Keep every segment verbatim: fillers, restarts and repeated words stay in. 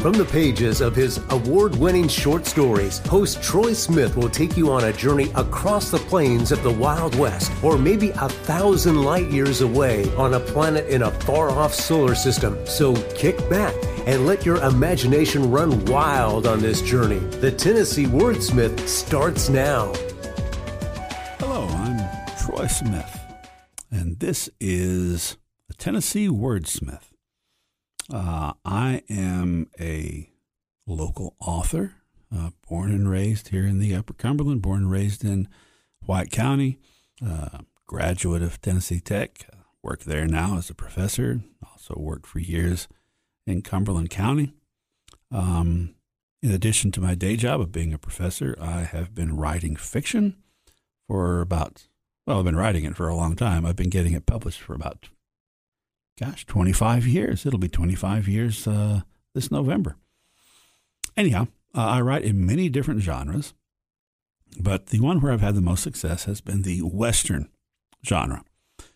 From the pages of his award-winning short stories, host Troy Smith will take you on a journey across the plains of the Wild West, or maybe a thousand light years away on a planet in a far-off solar system. So kick back and let your imagination run wild on this journey. The Tennessee Wordsmith starts now. Hello, I'm Troy Smith, and this is the Tennessee Wordsmith. Uh, I am a local author, uh, born and raised here in the Upper Cumberland, born and raised in White County, uh, graduate of Tennessee Tech, uh, work there now as a professor, also worked for years in Cumberland County. Um, in addition to my day job of being a professor, I have been writing fiction for about, well, I've been writing it for a long time. I've been getting it published for about Gosh, twenty-five years. It'll be twenty-five years uh, this November. Anyhow, uh, I write in many different genres, but the one where I've had the most success has been the Western genre.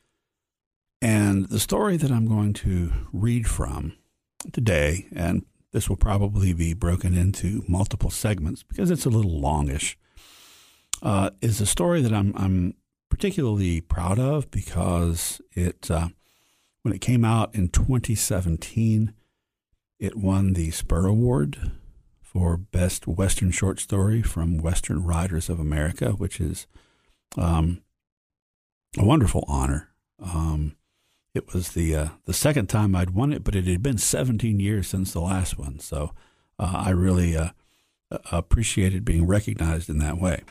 And the story that I'm going to read from today, and this will probably be broken into multiple segments because it's a little longish, uh, is a story that I'm, I'm particularly proud of because it... Uh, When it came out in twenty seventeen, it won the Spur Award for Best Western Short Story from Western Writers of America, which is um, a wonderful honor. Um, it was the uh, the second time I'd won it, but it had been seventeen years since the last one, so uh, I really uh, appreciated being recognized in that way.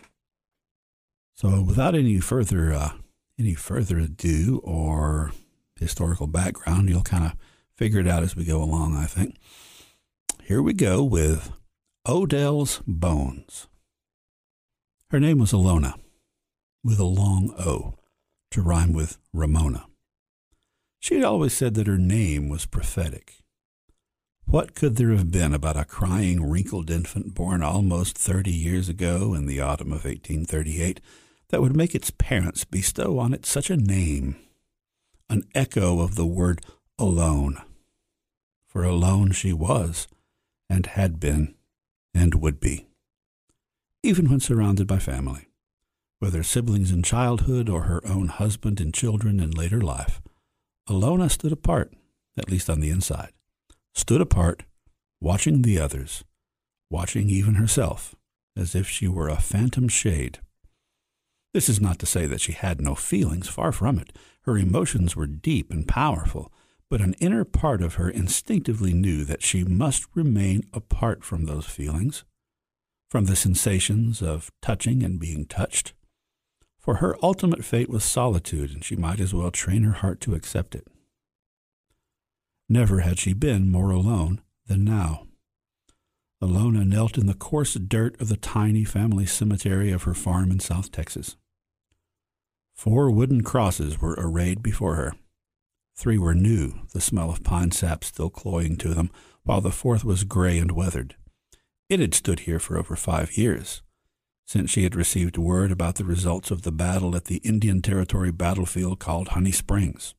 So, without any further uh, any further ado or historical background, you'll kind of figure it out as we go along, I think. Here we go with Odell's Bones. Her name was Alona, with a long O, to rhyme with Ramona. She had always said that her name was prophetic. What could there have been about a crying, wrinkled infant born almost thirty years ago in the autumn of eighteen thirty-eight that would make its parents bestow on it such a name? An echo of the word alone. For alone she was, and had been, and would be. Even when surrounded by family, whether siblings in childhood or her own husband and children in later life, Alona stood apart, at least on the inside, stood apart, watching the others, watching even herself, as if she were a phantom shade. This is not to say that she had no feelings, far from it. Her emotions were deep and powerful, but an inner part of her instinctively knew that she must remain apart from those feelings, from the sensations of touching and being touched. For her ultimate fate was solitude, and she might as well train her heart to accept it. Never had she been more alone than now. Alona knelt in the coarse dirt of the tiny family cemetery of her farm in South Texas. Four wooden crosses were arrayed before her. Three were new, the smell of pine sap still cloying to them, while the fourth was gray and weathered. It had stood here for over five years, since she had received word about the results of the battle at the Indian Territory battlefield called Honey Springs.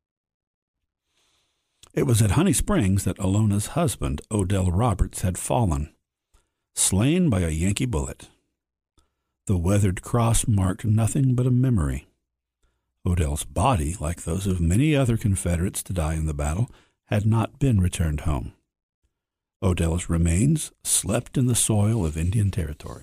It was at Honey Springs that Alona's husband, Odell Roberts, had fallen, slain by a Yankee bullet. The weathered cross marked nothing but a memory. Odell's body, like those of many other Confederates to die in the battle, had not been returned home. Odell's remains slept in the soil of Indian Territory.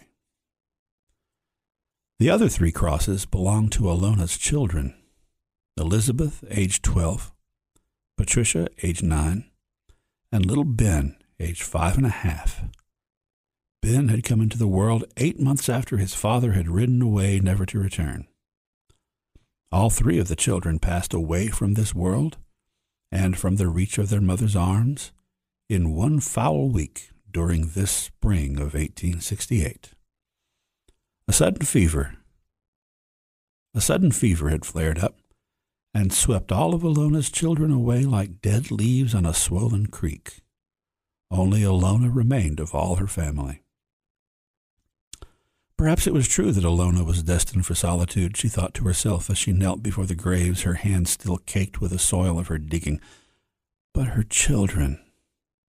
The other three crosses belonged to Alona's children: Elizabeth, age twelve, Patricia, age nine, and little Ben, age five and a half. Ben had come into the world eight months after his father had ridden away, never to return. All three of the children passed away from this world and from the reach of their mother's arms in one foul week during this spring of eighteen sixty-eight. A sudden fever, a sudden fever had flared up and swept all of Alona's children away like dead leaves on a swollen creek. Only Alona remained of all her family. Perhaps it was true that Alona was destined for solitude, she thought to herself as she knelt before the graves, her hands still caked with the soil of her digging. But her children,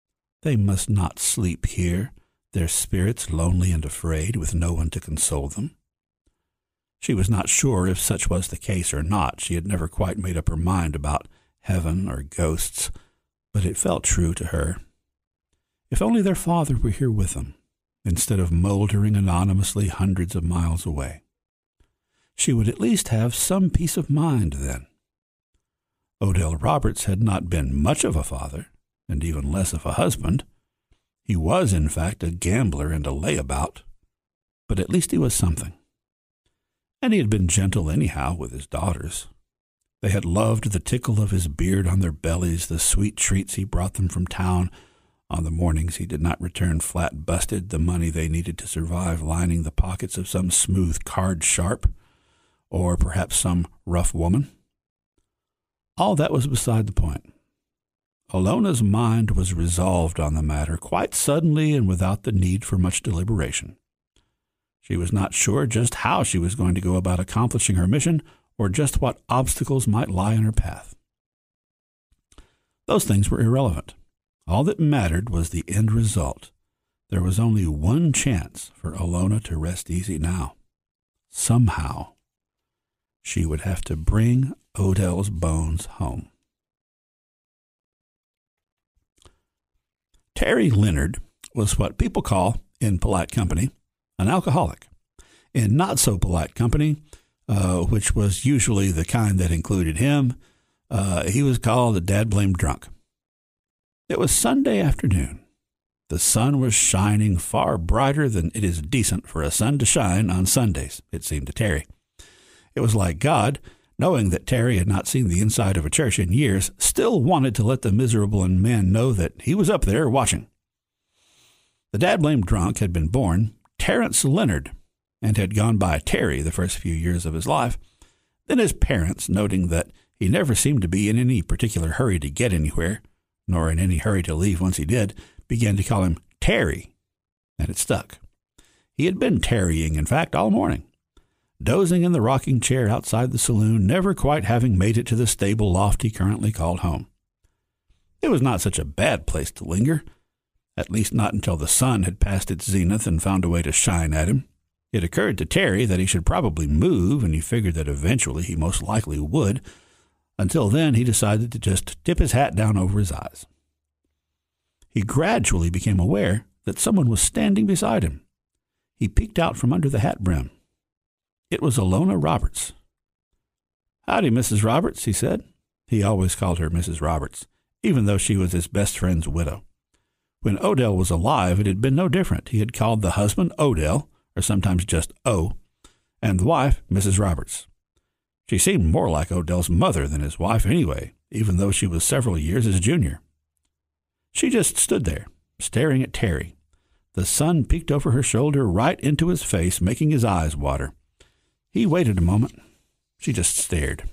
They must not sleep here, their spirits lonely and afraid, with no one to console them. She was not sure if such was the case or not. She had never quite made up her mind about heaven or ghosts, but it felt true to her. If only their father were here with them, instead of moldering anonymously hundreds of miles away. She would at least have some peace of mind then. Odell Roberts had not been much of a father, and even less of a husband. He was, in fact, a gambler and a layabout, but at least he was something. And he had been gentle anyhow with his daughters. They had loved the tickle of his beard on their bellies, the sweet treats he brought them from town, on the mornings he did not return flat busted, the money they needed to survive lining the pockets of some smooth card sharp, or perhaps some rough woman. All that was beside the point. Alona's mind was resolved on the matter quite suddenly and without the need for much deliberation. She was not sure just how she was going to go about accomplishing her mission, or just what obstacles might lie in her path. Those things were irrelevant. All that mattered was the end result. There was only one chance for Alona to rest easy now. Somehow, she would have to bring Odell's bones home. Terry Leonard was what people call, in polite company, an alcoholic. In not-so-polite company, uh, which was usually the kind that included him, uh, he was called a dad-blamed drunk. It was Sunday afternoon. The sun was shining far brighter than it is decent for a sun to shine on Sundays, it seemed to Terry. It was like God, knowing that Terry had not seen the inside of a church in years, still wanted to let the miserable man know that he was up there watching. The dad-blamed drunk had been born Terrence Leonard and had gone by Terry the first few years of his life. Then his parents, noting that he never seemed to be in any particular hurry to get anywhere, nor in any hurry to leave once he did, began to call him Terry, and it stuck. He had been tarrying, in fact, all morning, dozing in the rocking chair outside the saloon, never quite having made it to the stable loft he currently called home. It was not such a bad place to linger, at least not until the sun had passed its zenith and found a way to shine at him. It occurred to Terry that he should probably move, and he figured that eventually he most likely would. Until then, he decided to just tip his hat down over his eyes. He gradually became aware that someone was standing beside him. He peeked out from under the hat brim. It was Alona Roberts. "Howdy, Missus Roberts," he said. He always called her Missus Roberts, even though she was his best friend's widow. When Odell was alive, it had been no different. He had called the husband Odell, or sometimes just O, and the wife Missus Roberts. She seemed more like Odell's mother than his wife anyway, even though she was several years his junior. She just stood there, staring at Terry. The sun peeked over her shoulder right into his face, making his eyes water. He waited a moment. She just stared.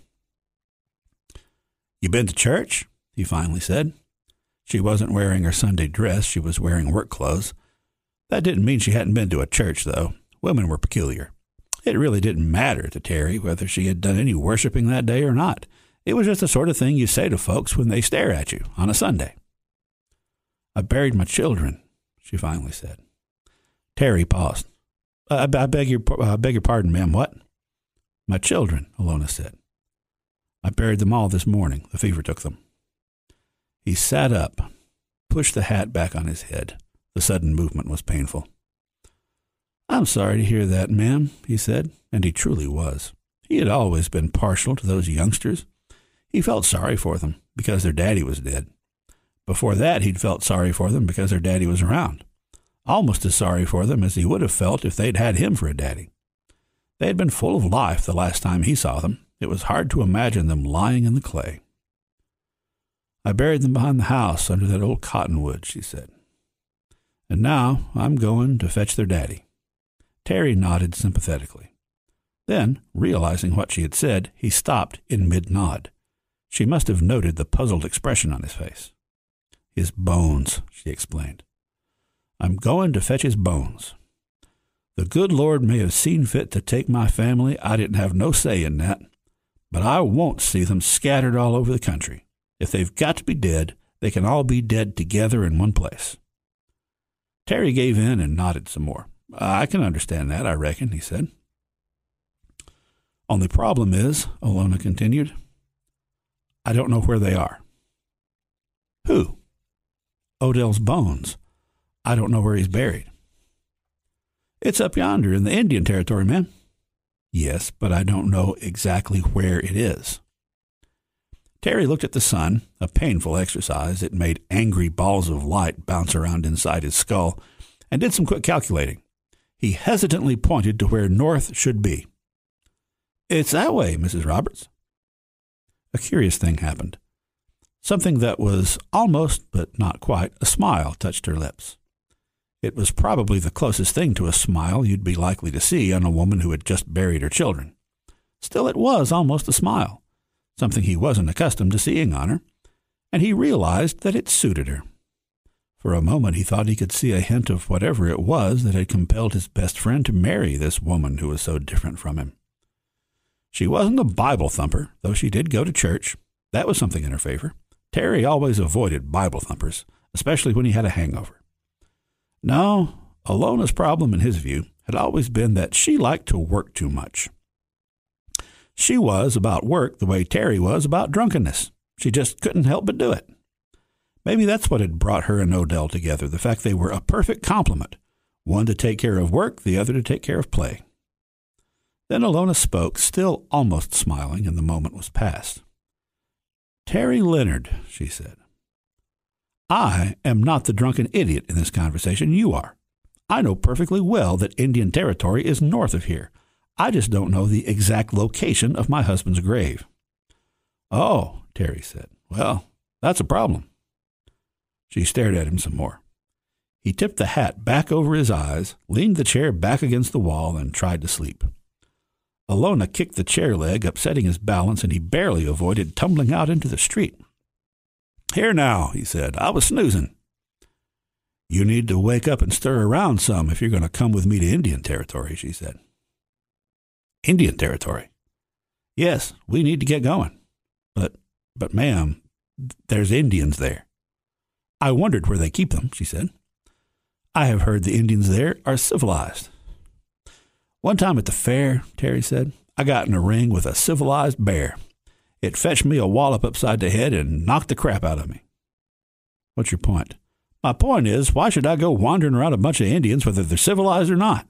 "You been to church?" he finally said. She wasn't wearing her Sunday dress. She was wearing work clothes. That didn't mean she hadn't been to a church, though. Women were peculiar. It really didn't matter to Terry whether she had done any worshiping that day or not. It was just the sort of thing you say to folks when they stare at you on a Sunday. "I buried my children," she finally said. Terry paused. I, I beg your I beg your pardon, ma'am, what?" "My children," Alona said. "I buried them all this morning. The fever took them." He sat up, pushed the hat back on his head. The sudden movement was painful. "I'm sorry to hear that, ma'am," he said, and he truly was. He had always been partial to those youngsters. He felt sorry for them because their daddy was dead. Before that, he'd felt sorry for them because their daddy was around. Almost as sorry for them as he would have felt if they'd had him for a daddy. They had been full of life the last time he saw them. It was hard to imagine them lying in the clay. "I buried them behind the house under that old cottonwood," she said. "And now I'm going to fetch their daddy." Terry nodded sympathetically. Then, realizing what she had said, he stopped in mid-nod. She must have noted the puzzled expression on his face. "His bones," she explained. "I'm going to fetch his bones. The good Lord may have seen fit to take my family. I didn't have no say in that. But I won't see them scattered all over the country. If they've got to be dead, They can all be dead together in one place. Terry gave in and nodded some more. I can understand that, I reckon, he said. Only problem is, Olona continued, I don't know where they are. Who? Odell's bones. I don't know where he's buried. It's up yonder in the Indian Territory, man. Yes, but I don't know exactly where it is. Terry looked at the sun, a painful exercise. It made angry balls of light bounce around inside his skull, and did some quick calculating. He hesitantly pointed to where north should be. It's that way, Missus Roberts. A curious thing happened. Something that was almost, but not quite, a smile touched her lips. It was probably the closest thing to a smile you'd be likely to see on a woman who had just buried her children. Still, it was almost a smile, something he wasn't accustomed to seeing on her, and he realized that it suited her. For a moment he thought he could see a hint of whatever it was that had compelled his best friend to marry this woman who was so different from him. She wasn't a Bible thumper, though she did go to church. That was something in her favor. Terry always avoided Bible thumpers, especially when he had a hangover. No, Alona's problem, in his view, had always been that she liked to work too much. She was about work the way Terry was about drunkenness. She just couldn't help but do it. Maybe that's what had brought her and Odell together, the fact they were a perfect complement, one to take care of work, the other to take care of play. Then Olona spoke, still almost smiling, and the moment was past. Terry Leonard, she said. I am not the drunken idiot in this conversation. You are. I know perfectly well that Indian Territory is north of here. I just don't know the exact location of my husband's grave. Oh, Terry said. Well, that's a problem. She stared at him some more. He tipped the hat back over his eyes, leaned the chair back against the wall, and tried to sleep. Olona kicked the chair leg, upsetting his balance, and he barely avoided tumbling out into the street. Here now, he said, I was snoozing. You need to wake up and stir around some if you're going to come with me to Indian Territory, she said. Indian Territory? Yes, we need to get going. But, but ma'am, there's Indians there. I wondered where they keep them, she said. I have heard the Indians there are civilized. One time at the fair, Terry said, I got in a ring with a civilized bear. It fetched me a wallop upside the head and knocked the crap out of me. What's your point? My point is, why should I go wandering around a bunch of Indians whether they're civilized or not?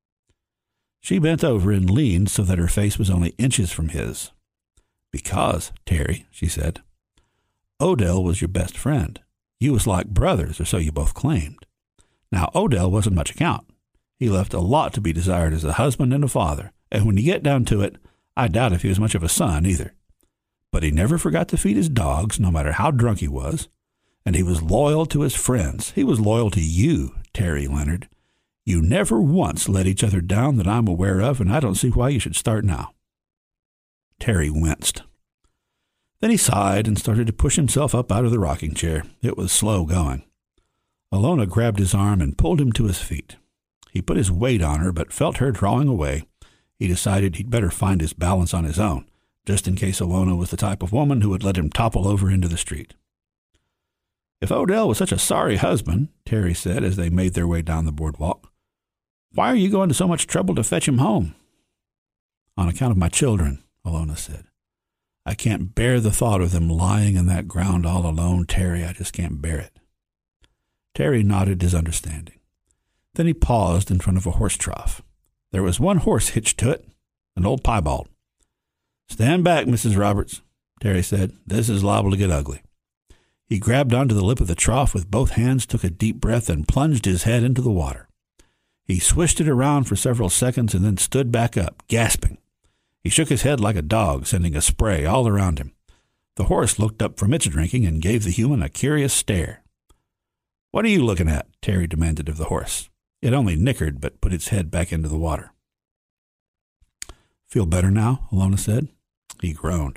She bent over and leaned so that her face was only inches from his. Because, Terry, she said, Odell was your best friend. You was like brothers, or so you both claimed. Now, Odell wasn't much account. He left a lot to be desired as a husband and a father, and when you get down to it, I doubt if he was much of a son either. But he never forgot to feed his dogs, no matter how drunk he was, and he was loyal to his friends. He was loyal to you, Terry Leonard. You never once let each other down that I'm aware of, and I don't see why you should start now. Terry winced. Then he sighed and started to push himself up out of the rocking chair. It was slow going. Olona grabbed his arm and pulled him to his feet. He put his weight on her, but felt her drawing away. He decided he'd better find his balance on his own, just in case Olona was the type of woman who would let him topple over into the street. If Odell was such a sorry husband, Terry said as they made their way down the boardwalk, why are you going to so much trouble to fetch him home? On account of my children, Olona said. I can't bear the thought of them lying in that ground all alone, Terry. I just can't bear it. Terry nodded his understanding. Then he paused in front of a horse trough. There was one horse hitched to it, an old piebald. Stand back, Missus Roberts, Terry said. This is liable to get ugly. He grabbed onto the lip of the trough with both hands, took a deep breath, and plunged his head into the water. He swished it around for several seconds and then stood back up, gasping. He shook his head like a dog, sending a spray all around him. The horse looked up from its drinking and gave the human a curious stare. What are you looking at? Terry demanded of the horse. It only nickered, but put its head back into the water. Feel better now? Olona said. He groaned.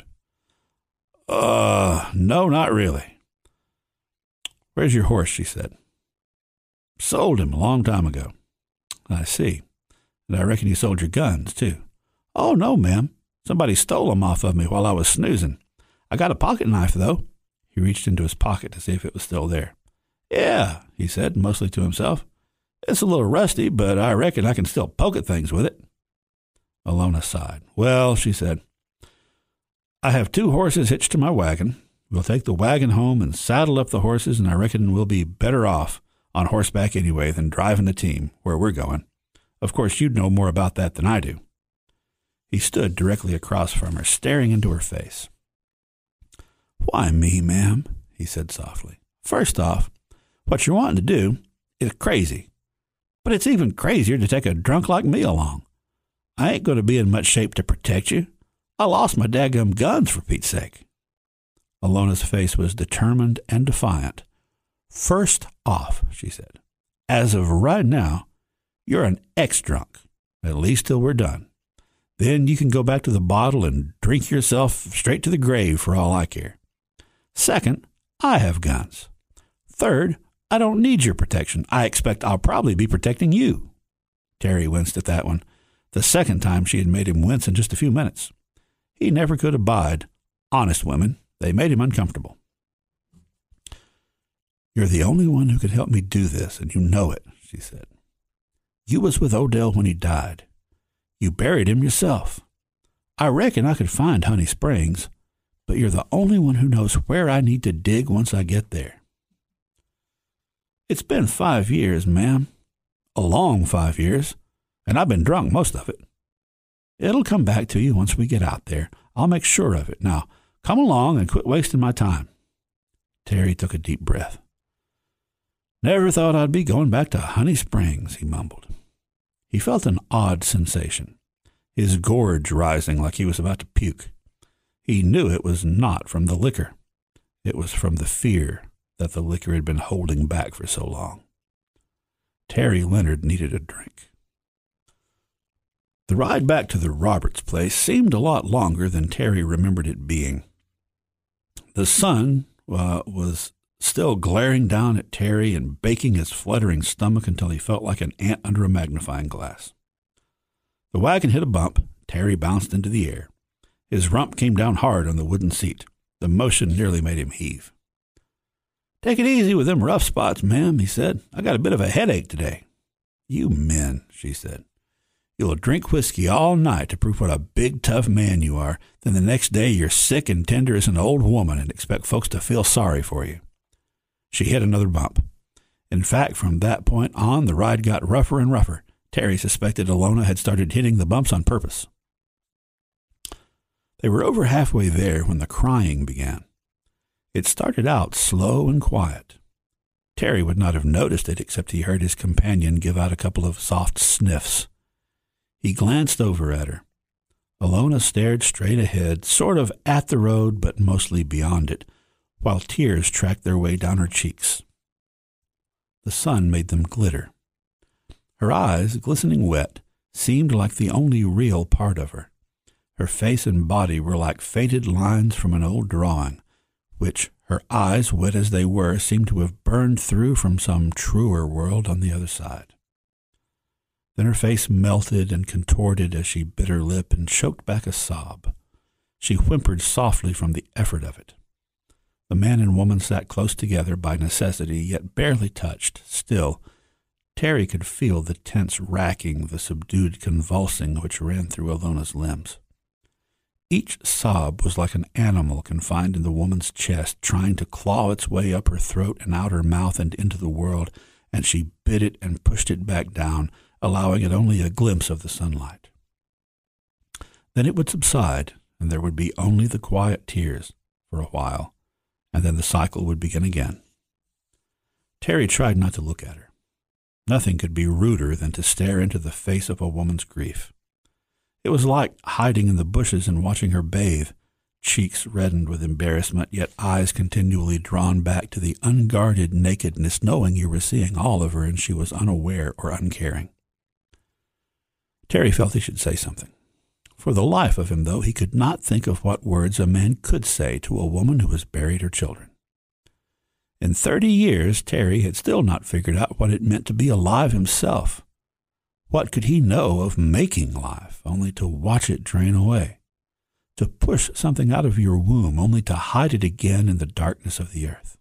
Uh, no, not really. Where's your horse? She said. Sold him a long time ago. I see. And I reckon you sold your guns, too. Oh, no, ma'am. Somebody stole them off of me while I was snoozing. I got a pocket knife, though. He reached into his pocket to see if it was still there. Yeah, he said, mostly to himself. It's a little rusty, but I reckon I can still poke at things with it. Alona sighed. Well, she said, I have two horses hitched to my wagon. We'll take the wagon home and saddle up the horses, and I reckon we'll be better off on horseback anyway than driving the team where we're going. Of course, you'd know more about that than I do. He stood directly across from her, staring into her face. Why me, ma'am? He said softly. First off, what you're wanting to do is crazy. But it's even crazier to take a drunk like me along. I ain't going to be in much shape to protect you. I lost my daggum guns, for Pete's sake. Alona's face was determined and defiant. First off, she said, as of right now, you're an ex-drunk, at least till we're done. Then you can go back to the bottle and drink yourself straight to the grave for all I care. Second, I have guns. Third, I don't need your protection. I expect I'll probably be protecting you. Terry winced at that one, the second time she had made him wince in just a few minutes. He never could abide honest women. They made him uncomfortable. You're the only one who could help me do this, and you know it, she said. You was with Odell when he died. You buried him yourself. I reckon I could find Honey Springs, but you're the only one who knows where I need to dig once I get there. It's been five years, ma'am. A long five years, and I've been drunk most of it. It'll come back to you once we get out there. I'll make sure of it. Now, come along and quit wasting my time. Terry took a deep breath. Never thought I'd be going back to Honey Springs, he mumbled. He felt an odd sensation, his gorge rising like he was about to puke. He knew it was not from the liquor. It was from the fear that the liquor had been holding back for so long. Terry Leonard needed a drink. The ride back to the Roberts place seemed a lot longer than Terry remembered it being. The sun uh, was still glaring down at Terry and baking his fluttering stomach until he felt like an ant under a magnifying glass. The wagon hit a bump. Terry bounced into the air. His rump came down hard on the wooden seat. The motion nearly made him heave. Take it easy with them rough spots, ma'am, he said. I got a bit of a headache today. You men, she said. You'll drink whiskey all night to prove what a big, tough man you are. Then the next day you're sick and tender as an old woman and expect folks to feel sorry for you. She hit another bump. In fact, from that point on, the ride got rougher and rougher. Terry suspected Alona had started hitting the bumps on purpose. They were over halfway there when the crying began. It started out slow and quiet. Terry would not have noticed it except he heard his companion give out a couple of soft sniffs. He glanced over at her. Alona stared straight ahead, sort of at the road, but mostly beyond it, while tears tracked their way down her cheeks. The sun made them glitter. Her eyes, glistening wet, seemed like the only real part of her. Her face and body were like faded lines from an old drawing, which her eyes, wet as they were, seemed to have burned through from some truer world on the other side. Then her face melted and contorted as she bit her lip and choked back a sob. She whimpered softly from the effort of it. The man and woman sat close together by necessity, yet barely touched. Still, Terry could feel the tense racking, the subdued convulsing which ran through Alona's limbs. Each sob was like an animal confined in the woman's chest, trying to claw its way up her throat and out her mouth and into the world, and she bit it and pushed it back down, allowing it only a glimpse of the sunlight. Then it would subside, and there would be only the quiet tears for a while, and then the cycle would begin again. Terry tried not to look at her. Nothing could be ruder than to stare into the face of a woman's grief. It was like hiding in the bushes and watching her bathe, cheeks reddened with embarrassment, yet eyes continually drawn back to the unguarded nakedness, knowing you were seeing all of her and she was unaware or uncaring. Terry felt he should say something. For the life of him, though, he could not think of what words a man could say to a woman who has buried her children. In thirty years, Terry had still not figured out what it meant to be alive himself. What could he know of making life, only to watch it drain away? to push something out of your womb only to hide it again in the darkness of the earth.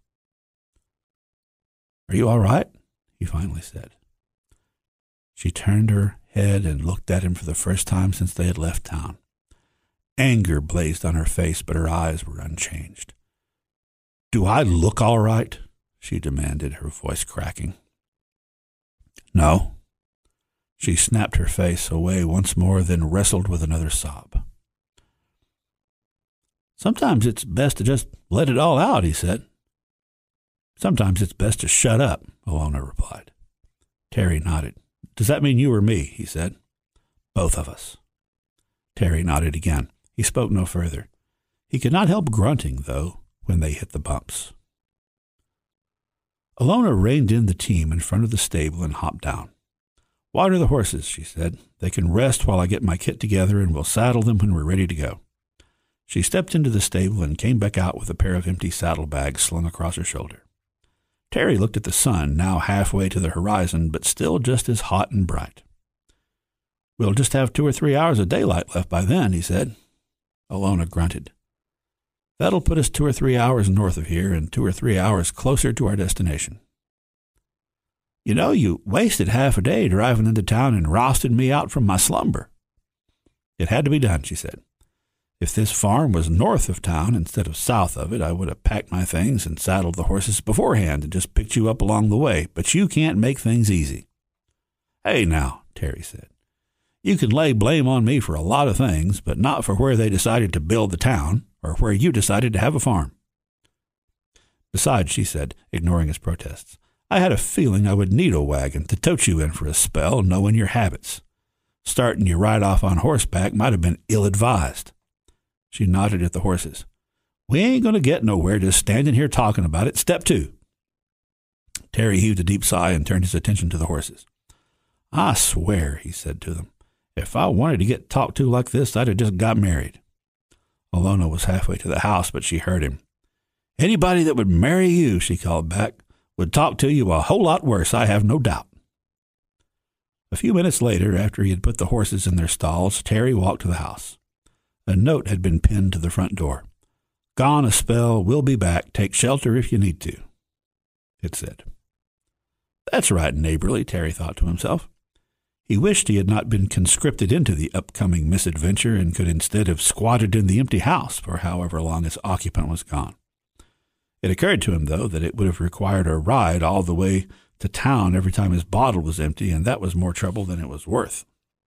Are you all right? He finally said. She turned her head and looked at him for the first time since they had left town. Anger blazed on her face, but her eyes were unchanged. Do I look all right? She demanded, her voice cracking. No. She snapped her face away once more, then wrestled with another sob. Sometimes it's best to just let it all out, he said. Sometimes it's best to shut up, Alona replied. Terry nodded. Does that mean you or me? He said. Both of us. Terry nodded again. He spoke no further. He could not help grunting, though, when they hit the bumps. Alona reined in the team in front of the stable and hopped down. Water the horses, she said. They can rest while I get my kit together, and we'll saddle them when we're ready to go. She stepped into the stable and came back out with a pair of empty saddlebags slung across her shoulder. Terry looked at the sun, now halfway to the horizon, but still just as hot and bright. We'll just have two or three hours of daylight left by then, he said. Alona grunted. That'll put us two or three hours north of here and two or three hours closer to our destination. You know, you wasted half a day driving into town and rousted me out from my slumber. It had to be done, she said. If this farm was north of town instead of south of it, I would have packed my things and saddled the horses beforehand and just picked you up along the way, but you can't make things easy. Hey now, Terry said. You can lay blame on me for a lot of things, but not for where they decided to build the town or where you decided to have a farm. Besides, she said, ignoring his protests, I had a feeling I would need a wagon to tote you in for a spell, knowing your habits. Starting you right off on horseback might have been ill-advised. She nodded at the horses. We ain't going to get nowhere just standing here talking about it. Step two. Terry heaved a deep sigh and turned his attention to the horses. I swear, he said to them, if I wanted to get talked to like this, I'd have just got married. Alona was halfway to the house, but she heard him. Anybody that would marry you, she called back, would talk to you a whole lot worse, I have no doubt. A few minutes later, after he had put the horses in their stalls, Terry walked to the house. A note had been pinned to the front door. Gone a spell, we'll be back. Take shelter if you need to, it said. That's right, neighborly, Terry thought to himself. He wished he had not been conscripted into the upcoming misadventure and could instead have squatted in the empty house for however long its occupant was gone. It occurred to him, though, that it would have required a ride all the way to town every time his bottle was empty, and that was more trouble than it was worth.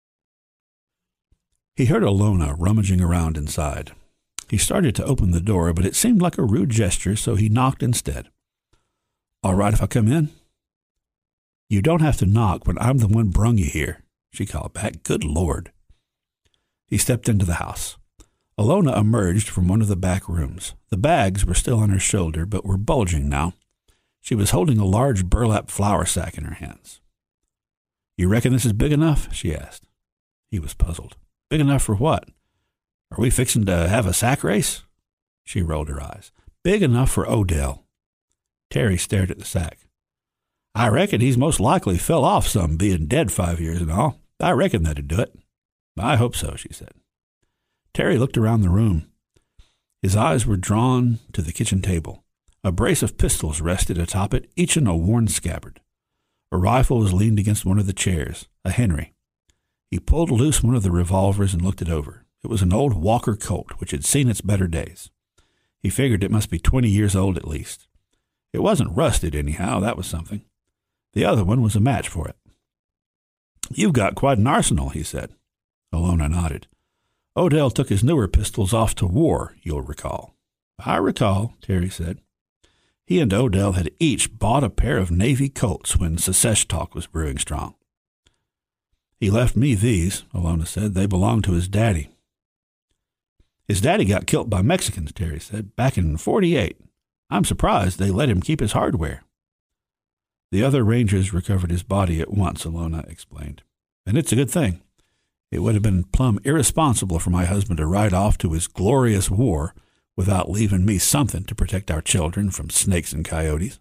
He heard Alona rummaging around inside. He started to open the door, but it seemed like a rude gesture, so he knocked instead. All right if I come in? You don't have to knock when I'm the one brung you here, she called back. Good Lord. He stepped into the house. Alona emerged from one of the back rooms. The bags were still on her shoulder, but were bulging now. She was holding a large burlap flour sack in her hands. You reckon this is big enough? She asked. He was puzzled. Big enough for what? Are we fixing to have a sack race? She rolled her eyes. Big enough for Odell. Terry stared at the sack. I reckon he's most likely fell off some, being dead five years and all. I reckon that'd do it. I hope so, she said. Terry looked around the room. His eyes were drawn to the kitchen table. A brace of pistols rested atop it, each in a worn scabbard. A rifle was leaned against one of the chairs, a Henry. He pulled loose one of the revolvers and looked it over. It was an old Walker Colt, which had seen its better days. He figured it must be twenty years old at least. It wasn't rusted anyhow, that was something. The other one was a match for it. You've got quite an arsenal, he said. Alona nodded. Odell took his newer pistols off to war, you'll recall. I recall, Terry said. He and Odell had each bought a pair of Navy Colts when Secesh talk was brewing strong. He left me these, Alona said. They belonged to his daddy. His daddy got killed by Mexicans, Terry said, back in forty-eight. I'm surprised they let him keep his hardware. The other Rangers recovered his body at once, Alona explained. And it's a good thing. It would have been plumb irresponsible for my husband to ride off to his glorious war without leaving me something to protect our children from snakes and coyotes.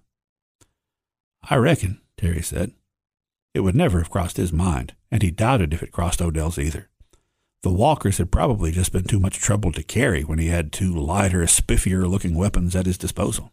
I reckon, Terry said. It would never have crossed his mind, and he doubted if it crossed Odell's either. The Walkers had probably just been too much trouble to carry when he had two lighter, spiffier-looking weapons at his disposal.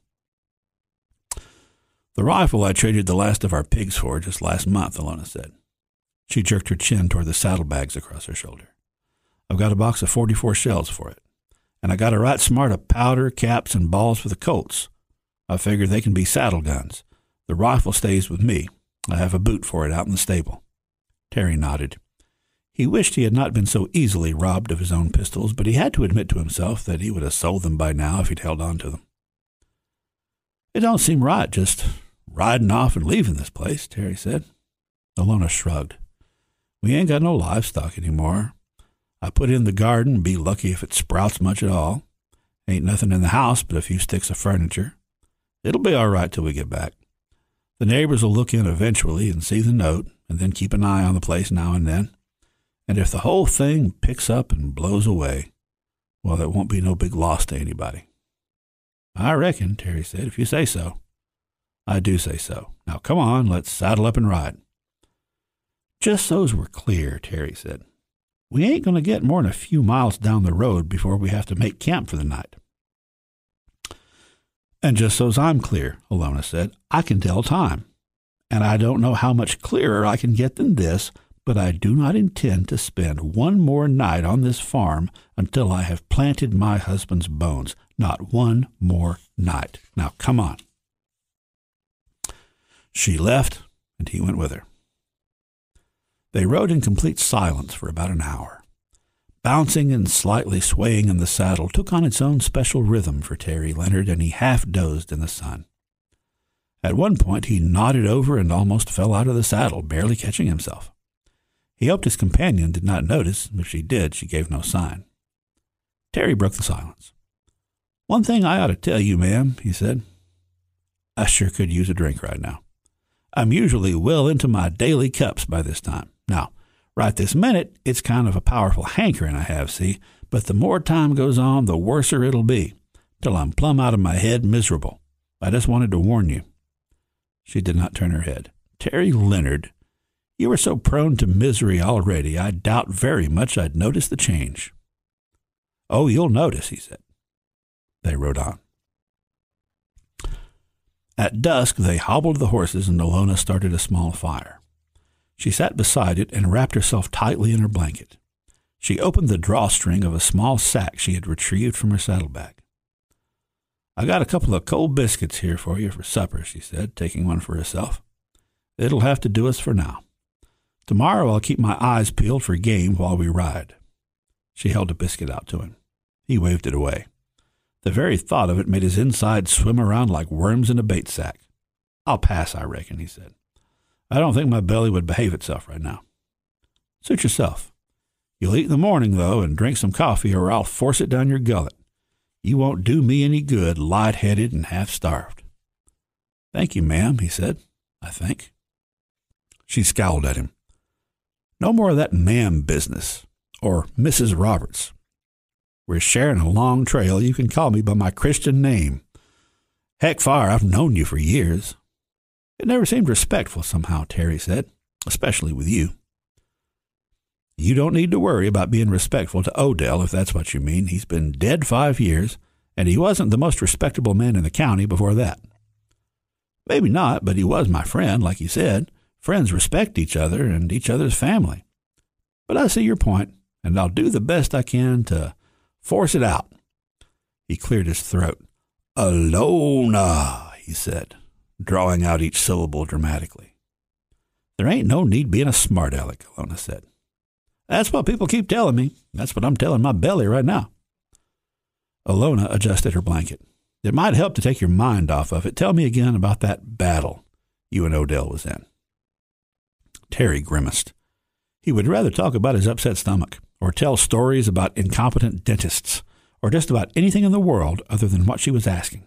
The rifle I traded the last of our pigs for just last month, Alona said. She jerked her chin toward the saddlebags across her shoulder. I've got a box of forty-four shells for it, and I got a right smart of powder, caps, and balls for the Colts. I figure they can be saddle guns. The rifle stays with me. I have a boot for it out in the stable. Terry nodded. He wished he had not been so easily robbed of his own pistols, but he had to admit to himself that he would have sold them by now if he'd held on to them. It don't seem right just riding off and leaving this place, Terry said. Alona shrugged. We ain't got no livestock anymore. I put in the garden and be lucky if it sprouts much at all. Ain't nothing in the house but a few sticks of furniture. It'll be all right till we get back. The neighbors will look in eventually and see the note, and then keep an eye on the place now and then. And if the whole thing picks up and blows away, well, there won't be no big loss to anybody. I reckon, Terry said, if you say so. I do say so. Now, come on, let's saddle up and ride. Just so's we're clear, Terry said. We ain't going to get more than a few miles down the road before we have to make camp for the night. And just so's I'm clear, Alona said, I can tell time. And I don't know how much clearer I can get than this, but I do not intend to spend one more night on this farm until I have planted my husband's bones. Not one more night. Now, come on. She left, and he went with her. They rode in complete silence for about an hour. Bouncing and slightly swaying in the saddle took on its own special rhythm for Terry Leonard, and he half dozed in the sun. At one point he nodded over and almost fell out of the saddle, barely catching himself. He hoped his companion did not notice. If she did, she gave no sign. Terry broke the silence. One thing I ought to tell you, ma'am, he said. I sure could use a drink right now. I'm usually well into my daily cups by this time. Now, right this minute, it's kind of a powerful hankering I have, see, but the more time goes on, the worser it'll be, till I'm plumb out of my head miserable. I just wanted to warn you. She did not turn her head. Terry Leonard, you are so prone to misery already, I doubt very much I'd notice the change. Oh, you'll notice, he said. They rode on. At dusk, they hobbled the horses, and Alona started a small fire. She sat beside it and wrapped herself tightly in her blanket. She opened the drawstring of a small sack she had retrieved from her saddlebag. I got a couple of cold biscuits here for you for supper, she said, taking one for herself. It'll have to do us for now. Tomorrow I'll keep my eyes peeled for game while we ride. She held a biscuit out to him. He waved it away. The very thought of it made his insides swim around like worms in a bait sack. I'll pass, I reckon, he said. I don't think my belly would behave itself right now. Suit yourself. You'll eat in the morning, though, and drink some coffee, or I'll force it down your gullet. You won't do me any good, light-headed and half-starved. Thank you, ma'am, he said, I think. She scowled at him. No more of that ma'am business, or Missus Roberts. We're sharing a long trail. You can call me by my Christian name. Heck, fire, I've known you for years. It never seemed respectful somehow, Terry said, especially with you. You don't need to worry about being respectful to Odell, if that's what you mean. He's been dead five years, and he wasn't the most respectable man in the county before that. Maybe not, but he was my friend, like you said. Friends respect each other and each other's family. But I see your point, and I'll do the best I can to force it out. He cleared his throat. Alona, he said, drawing out each syllable dramatically. There ain't no need being a smart aleck, Alona said. That's what people keep telling me. That's what I'm telling my belly right now. Alona adjusted her blanket. It might help to take your mind off of it. Tell me again about that battle you and Odell was in. Terry grimaced. He would rather talk about his upset stomach, or tell stories about incompetent dentists, or just about anything in the world other than what she was asking.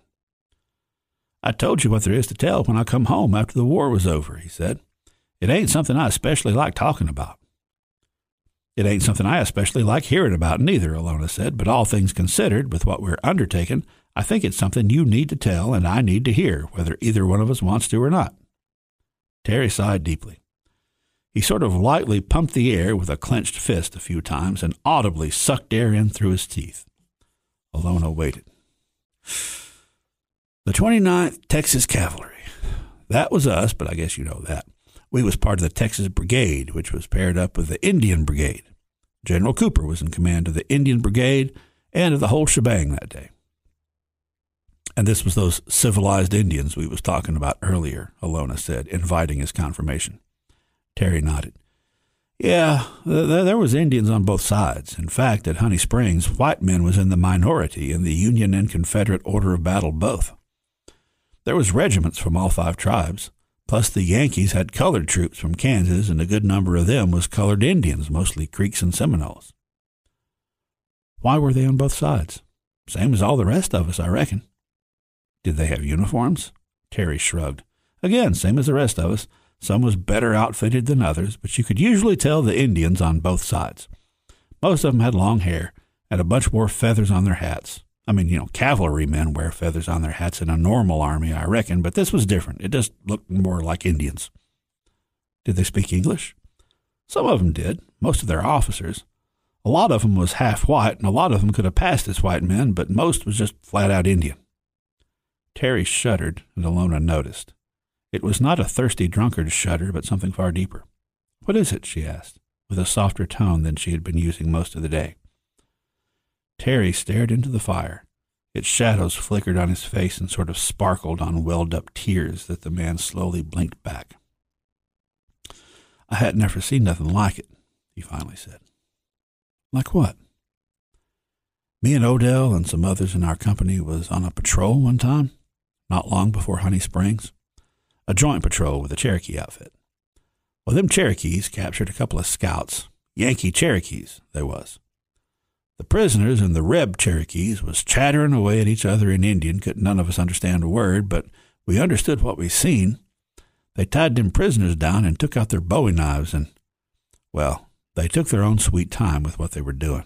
I told you what there is to tell when I come home after the war was over, he said. It ain't something I especially like talking about. It ain't something I especially like hearing about neither, Alona said, but all things considered, with what we're undertaking, I think it's something you need to tell and I need to hear, whether either one of us wants to or not. Terry sighed deeply. He sort of lightly pumped the air with a clenched fist a few times and audibly sucked air in through his teeth. Alona waited. The twenty-ninth Texas Cavalry. That was us, but I guess you know that. We was part of the Texas Brigade, which was paired up with the Indian Brigade. General Cooper was in command of the Indian Brigade and of the whole shebang that day. And this was those civilized Indians we was talking about earlier, Alona said, inviting his confirmation. Terry nodded. Yeah, th- there was Indians on both sides. In fact, at Honey Springs, white men was in the minority in the Union and Confederate order of battle both. There was regiments from all five tribes, plus the Yankees had colored troops from Kansas, and a good number of them was colored Indians, mostly Creeks and Seminoles. Why were they on both sides? Same as all the rest of us, I reckon. Did they have uniforms? Terry shrugged. Again, same as the rest of us. Some was better outfitted than others, but you could usually tell the Indians on both sides. Most of them had long hair and a bunch wore feathers on their hats. I mean, you know, cavalrymen wear feathers on their hats in a normal army, I reckon, but this was different. It just looked more like Indians. Did they speak English? Some of them did, most of their officers. A lot of them was half white, and a lot of them could have passed as white men, but most was just flat-out Indian. Terry shuddered, and Alona noticed. It was not a thirsty drunkard's shudder, but something far deeper. What is it? She asked, with a softer tone than she had been using most of the day. Terry stared into the fire. Its shadows flickered on his face and sort of sparkled on welled-up tears that the man slowly blinked back. I had never seen nothing like it, he finally said. Like what? Me and Odell and some others in our company was on a patrol one time, not long before Honey Springs. A joint patrol with a Cherokee outfit. Well, them Cherokees captured a couple of scouts, Yankee Cherokees, they was. The prisoners and the Reb Cherokees was chattering away at each other in Indian. Couldn't none of us understand a word, but we understood what we seen. They tied them prisoners down and took out their bowie knives and, well, they took their own sweet time with what they were doing.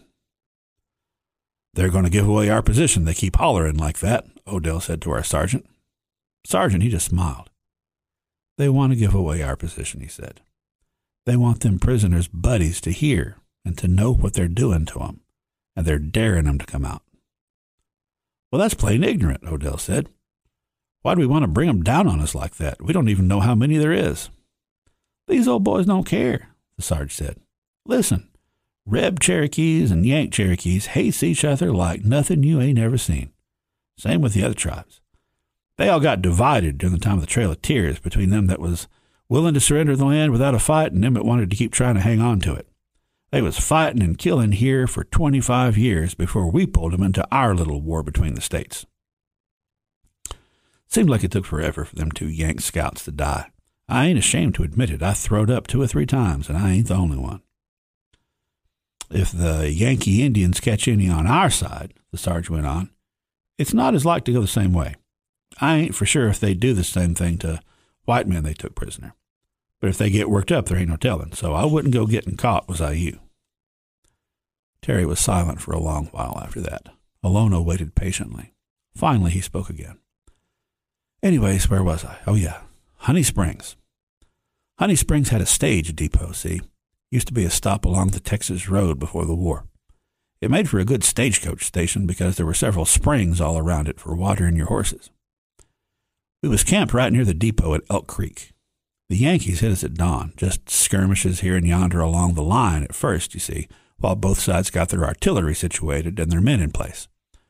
They're going to give away our position. They keep hollering like that, Odell said to our sergeant. Sergeant, he just smiled. They want to give away our position, he said. They want them prisoners' buddies to hear and to know what they're doing to them, and they're daring them to come out. Well, that's plain ignorant, Odell said. Why do we want to bring them down on us like that? We don't even know how many there is. These old boys don't care, the sergeant said. Listen, Reb Cherokees and Yank Cherokees hates each other like nothing you ain't ever seen. Same with the other tribes. They all got divided during the time of the Trail of Tears between them that was willing to surrender the land without a fight and them that wanted to keep trying to hang on to it. They was fighting and killing here for twenty-five years before we pulled them into our little war between the states. Seemed like it took forever for them two Yank scouts to die. I ain't ashamed to admit it. I throwed up two or three times, and I ain't the only one. If the Yankee Indians catch any on our side, the sergeant went on, it's not as like to go the same way. I ain't for sure if they do the same thing to white men they took prisoner. But if they get worked up, there ain't no telling, so I wouldn't go getting caught, was I you. Terry was silent for a long while after that. Alona waited patiently. Finally, he spoke again. Anyways, where was I? Oh, yeah, Honey Springs. Honey Springs had a stage depot, see? Used to be a stop along the Texas Road before the war. It made for a good stagecoach station because there were several springs all around it for watering your horses. We was camped right near the depot at Elk Creek. The Yankees hit us at dawn, just skirmishes here and yonder along the line at first, you see, while both sides got their artillery situated and their men in place.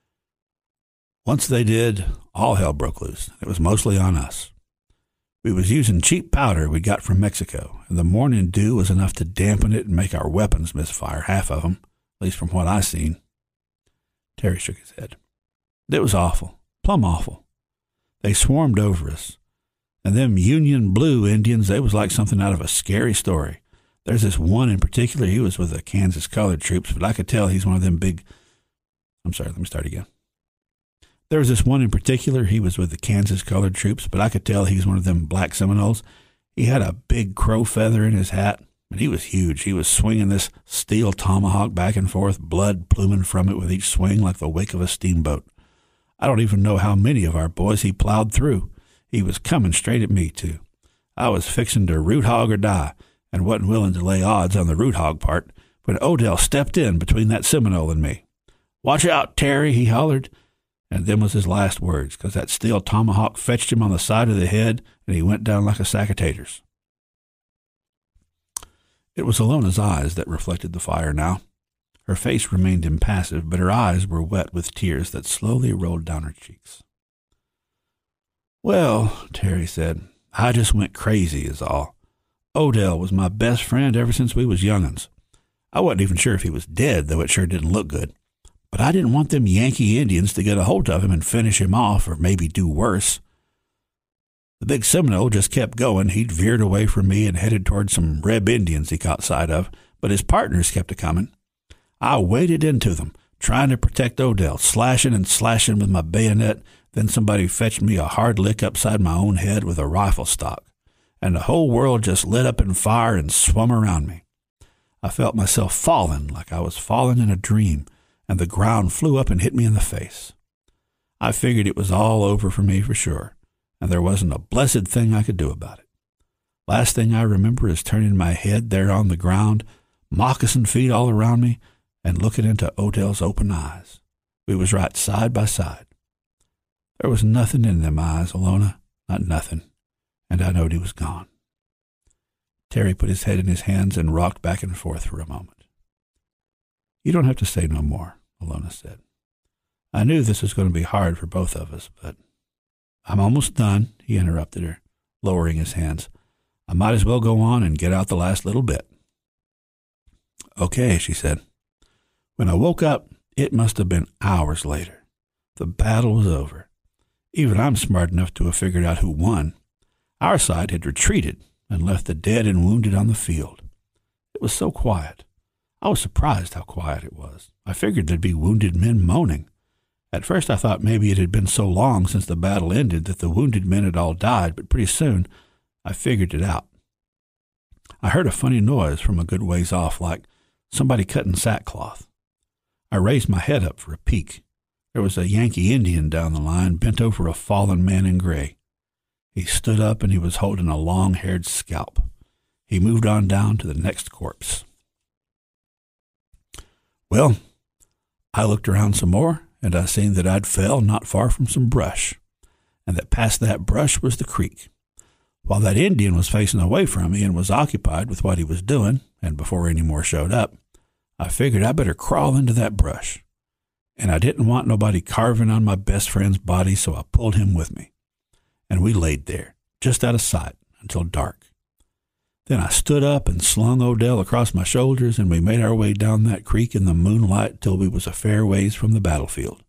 Once they did, all hell broke loose. It was mostly on us. We was using cheap powder we got from Mexico, and the morning dew was enough to dampen it and make our weapons misfire, half of them, at least from what I seen. Terry shook his head. It was awful, plumb awful. They swarmed over us. And them Union Blue Indians, they was like something out of a scary story. There's this one in particular, he was with the Kansas colored troops, but I could tell he's one of them big... I'm sorry, let me start again. There was this one in particular, he was with the Kansas colored troops, but I could tell he was one of them black Seminoles. He had a big crow feather in his hat, and he was huge. He was swinging this steel tomahawk back and forth, blood pluming from it with each swing like the wake of a steamboat. I don't even know how many of our boys he plowed through. He was coming straight at me, too. I was fixing to root hog or die, and wasn't willing to lay odds on the root hog part when Odell stepped in between that Seminole and me. "Watch out, Terry," he hollered, and them was his last words, 'cause that steel tomahawk fetched him on the side of the head, and he went down like a sack of taters. It was Alona's eyes that reflected the fire now. Her face remained impassive, but her eyes were wet with tears that slowly rolled down her cheeks. "Well," Terry said, "I just went crazy is all. Odell was my best friend ever since we was young'uns. I wasn't even sure if he was dead, though it sure didn't look good. But I didn't want them Yankee Indians to get a hold of him and finish him off, or maybe do worse. The big Seminole just kept going. He'd veered away from me and headed toward some Reb Indians he caught sight of, but his partners kept a-coming. I waded into them, trying to protect Odell, slashing and slashing with my bayonet. Then somebody fetched me a hard lick upside my own head with a rifle stock, and the whole world just lit up in fire and swum around me. I felt myself falling like I was falling in a dream, and the ground flew up and hit me in the face. I figured it was all over for me for sure, and there wasn't a blessed thing I could do about it. Last thing I remember is turning my head there on the ground, moccasin feet all around me, and looking into Odell's open eyes. We was right side by side. There was nothing in them eyes, Alona, not nothing, and I knowed he was gone. Terry put his head in his hands and rocked back and forth for a moment. "You don't have to say no more," Alona said. "I knew this was going to be hard for both of us, but—" "I'm almost done," he interrupted her, lowering his hands. "I might as well go on and get out the last little bit." "Okay," she said. "When I woke up, it must have been hours later. The battle was over. Even I'm smart enough to have figured out who won. Our side had retreated and left the dead and wounded on the field. It was so quiet. I was surprised how quiet it was. I figured there'd be wounded men moaning. At first I thought maybe it had been so long since the battle ended that the wounded men had all died, but pretty soon I figured it out. I heard a funny noise from a good ways off, like somebody cutting sackcloth. I raised my head up for a peek. There was a Yankee Indian down the line, bent over a fallen man in gray. He stood up and he was holding a long-haired scalp. He moved on down to the next corpse. Well, I looked around some more, and I seen that I'd fell not far from some brush, and that past that brush was the creek. While that Indian was facing away from me and was occupied with what he was doing, and before any more showed up, I figured I better crawl into that brush. And I didn't want nobody carving on my best friend's body, so I pulled him with me. And we laid there, just out of sight, until dark. Then I stood up and slung Odell across my shoulders, and we made our way down that creek in the moonlight till we was a fair ways from the battlefield.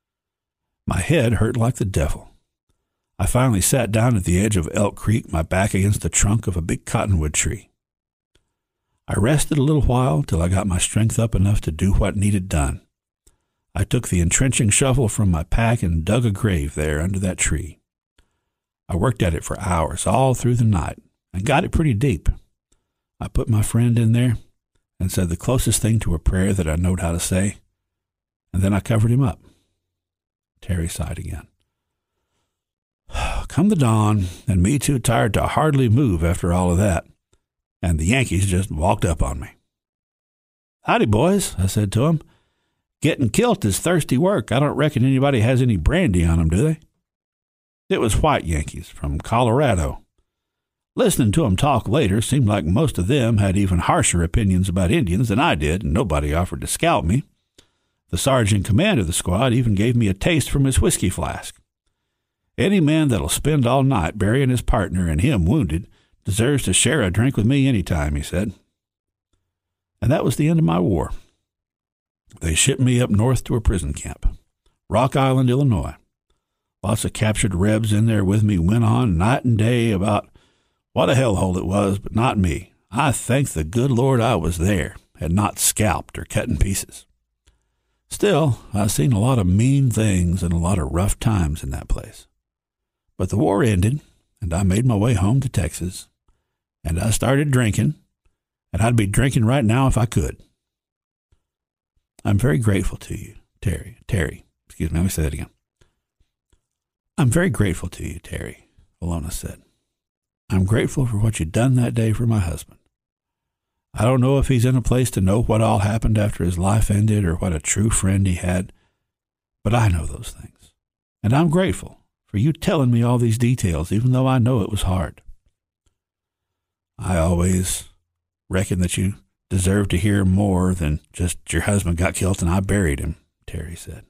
My head hurt like the devil. I finally sat down at the edge of Elk Creek, my back against the trunk of a big cottonwood tree. I rested a little while till I got my strength up enough to do what needed done. I took the entrenching shovel from my pack and dug a grave there under that tree. I worked at it for hours, all through the night, and got it pretty deep. I put my friend in there and said the closest thing to a prayer that I knowed how to say, and then I covered him up. Terry sighed again. Come the dawn, and me too tired to hardly move after all of that, and the Yankees just walked up on me. "Howdy, boys," I said to them. "Getting kilt is thirsty work. I don't reckon anybody has any brandy on them, do they?" It was white Yankees from Colorado. Listening to them talk later seemed like most of them had even harsher opinions about Indians than I did, and nobody offered to scalp me. The sergeant in command of the squad even gave me a taste from his whiskey flask. Any man that'll spend all night burying his partner and him wounded deserves to share a drink with me any time, he said. And that was the end of my war. They shipped me up north to a prison camp, Rock Island, Illinois. Lots of captured Rebs in there with me went on night and day about what a hellhole it was, but not me. I thank the good Lord I was there and not scalped or cut in pieces. Still, I've seen a lot of mean things and a lot of rough times in that place. But the war ended, and I made my way home to Texas, and I started drinking, and I'd be drinking right now if I could. I'm very grateful to you, Terry. Terry, excuse me, let me say that again. I'm very grateful to you, Terry, Alona said. I'm grateful for what you done that day for my husband. I don't know if he's in a place to know what all happened after his life ended or what a true friend he had, but I know those things. And I'm grateful for you telling me all these details, even though I know it was hard. I always reckon that you deserve to hear more than just your husband got killed and I buried him, Terry said.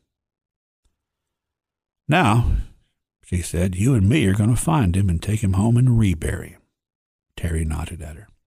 Now, she said, you and me are going to find him and take him home and rebury him. Terry nodded at her.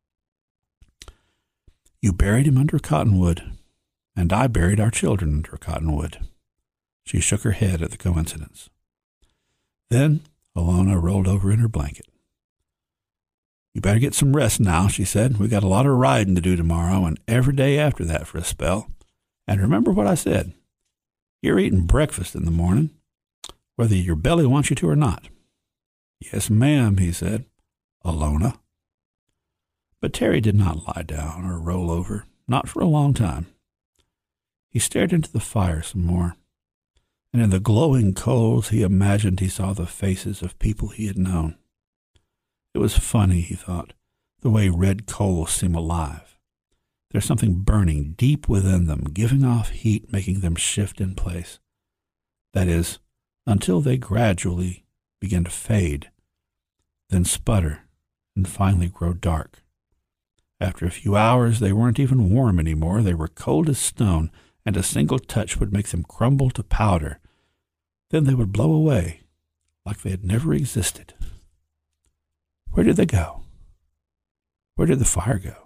You buried him under a cottonwood, and I buried our children under a cottonwood. She shook her head at the coincidence. Then Alona rolled over in her blanket. You better get some rest now, she said. We got a lot of riding to do tomorrow and every day after that for a spell. And remember what I said. You're eating breakfast in the morning, whether your belly wants you to or not. Yes, ma'am, he said. Alona. But Terry did not lie down or roll over, not for a long time. He stared into the fire some more, and in the glowing coals he imagined he saw the faces of people he had known. It was funny, he thought, the way red coals seem alive. There's something burning deep within them, giving off heat, making them shift in place. That is, until they gradually begin to fade, then sputter, and finally grow dark. After a few hours, they weren't even warm anymore. They were cold as stone, and a single touch would make them crumble to powder. Then they would blow away, like they had never existed. Where did they go? Where did the fire go?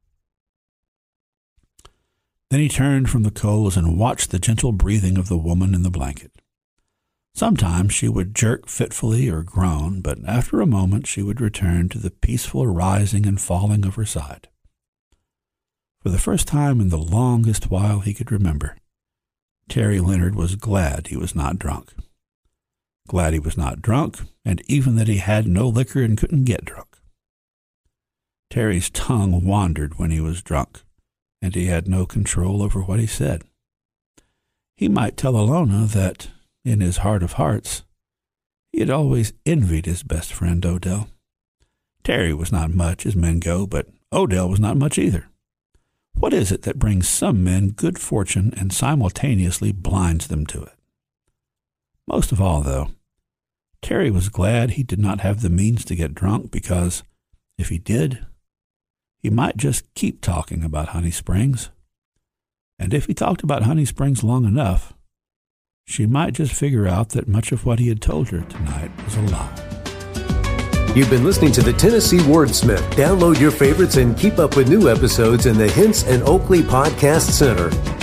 Then he turned from the coals and watched the gentle breathing of the woman in the blanket. Sometimes she would jerk fitfully or groan, but after a moment she would return to the peaceful rising and falling of her side. For the first time in the longest while he could remember, Terry Leonard was glad he was not drunk. Glad he was not drunk, and even that he had no liquor and couldn't get drunk. Terry's tongue wandered when he was drunk, and he had no control over what he said. He might tell Alona that, in his heart of hearts, he had always envied his best friend Odell. Terry was not much as men go, but Odell was not much either. What is it that brings some men good fortune and simultaneously blinds them to it? Most of all, though, Terry was glad he did not have the means to get drunk because, if he did, he might just keep talking about Honey Springs. And if he talked about Honey Springs long enough, she might just figure out that much of what he had told her tonight was a lie. You've been listening to the Tennessee Wordsmith. Download your favorites and keep up with new episodes in the Hints and Oakley Podcast Center.